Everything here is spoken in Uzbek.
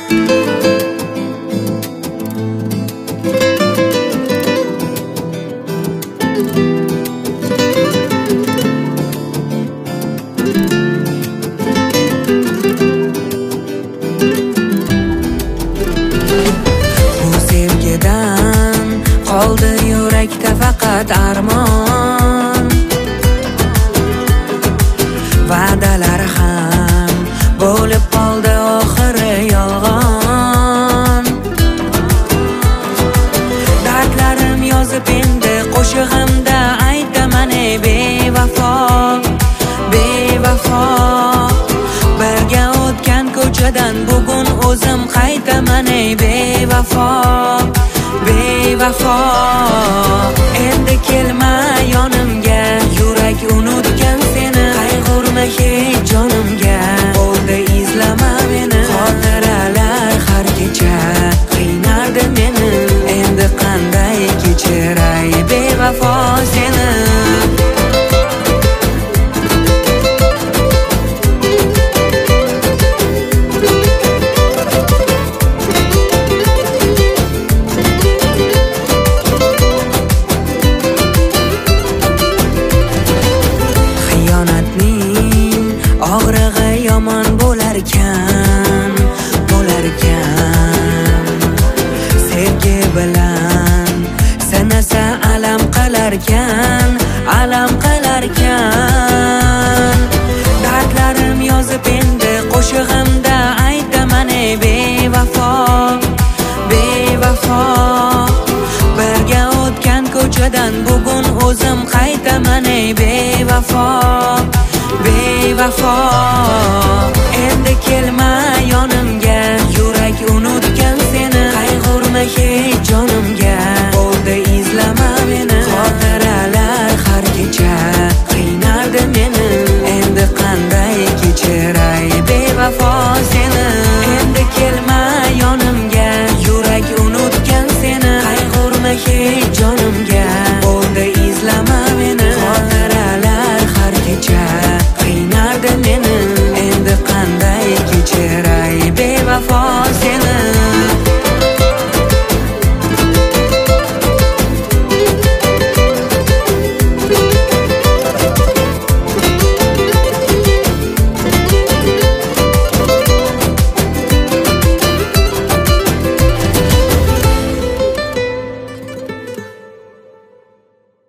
Qoldi yurakda faqat armon, va'dalar ham bo'lib qoldi oxiri yolg'on. Dardlarim yozib endi qo'shig'imda aytaman ey bevafo, bevafo. Birga o'tgan ko'chadan bugun o'zim qaytaman ey bevafo, bevafo. Endi kelma yonimga, yurak unutgan seni. Qayg'urma hech jonimga, bo'ldi izlama meni. Xotiralar har kecha qiynardi meni. Endi qanday kechiray bevafo seni. Og'rig'i yomon bo'larkan, bo'larkan. Sevgi bilan sanasa alam qilarkan, alam qilarkan. Dardlarim yozib endi qo'shig'imda aytaman ey bevafo, bevafo. Birga o'tgan ko'chadan bugun o'zim qaytaman ey bevafo, bevafo.